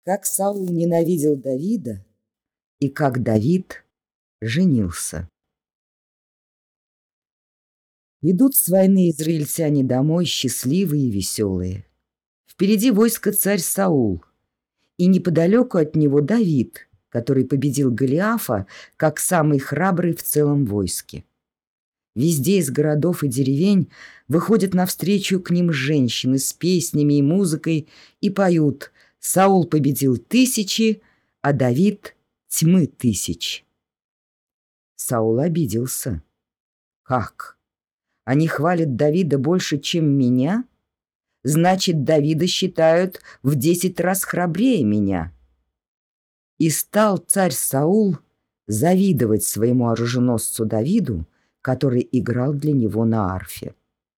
Как Саул ненавидел Давида и как Давид женился. Идут с войны израильтяне домой, счастливые и веселые. Впереди войско царь Саул, и неподалеку от него Давид, который победил Голиафа как самый храбрый в целом войске. Везде из городов и деревень выходят навстречу к ним женщины с песнями и музыкой и поют: «Саул победил тысячи, а Давид тьмы тысяч». Саул обиделся. «Как? Они хвалят Давида больше, чем меня? Значит, Давида считают в 10 раз храбрее меня». И стал царь Саул завидовать своему оруженосцу Давиду, который играл для него на арфе.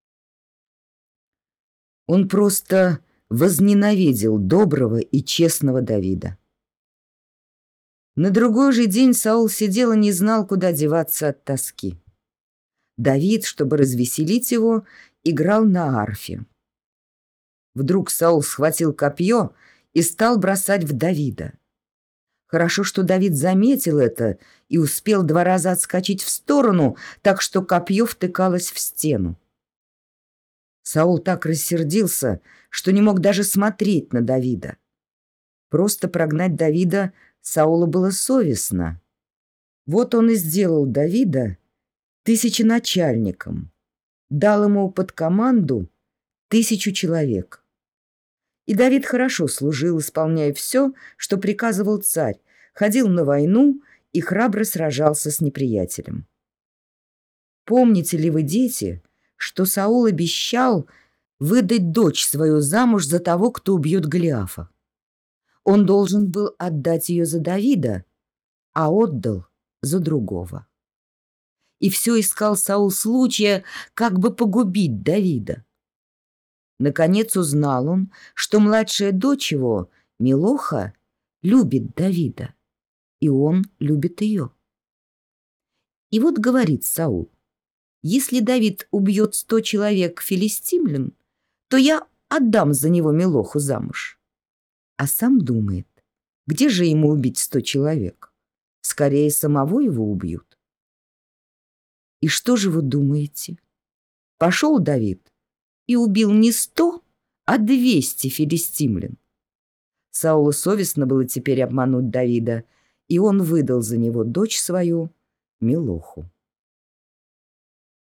Он просто возненавидел доброго и честного Давида. На другой же день Саул сидел и не знал, куда деваться от тоски. Давид, чтобы развеселить его, играл на арфе. Вдруг Саул схватил копье и стал бросать в Давида. Хорошо, что Давид заметил это и успел 2 раза отскочить в сторону, так что копье втыкалось в стену. Саул так рассердился, что не мог даже смотреть на Давида. Просто прогнать Давида Саулу было совестно. Вот он и сделал Давида тысяченачальником, дал ему под команду 1000 человек. И Давид хорошо служил, исполняя все, что приказывал царь, ходил на войну и храбро сражался с неприятелем. Помните ли вы, дети, что Саул обещал выдать дочь свою замуж за того, кто убьет Голиафа? Он должен был отдать ее за Давида, а отдал за другого. И все искал Саул случая, как бы погубить Давида. Наконец узнал он, что младшая дочь его, Милоха, любит Давида, и он любит ее. И вот говорит Саул: если Давид убьет 100 человек филистимлян, то я отдам за него Милоху замуж. А сам думает: где же ему убить 100 человек? Скорее самого его убьют. И что же вы думаете? Пошел Давид и убил не 100, а 200 филистимлян. Саулу совестно было теперь обмануть Давида, и он выдал за него дочь свою, Милоху.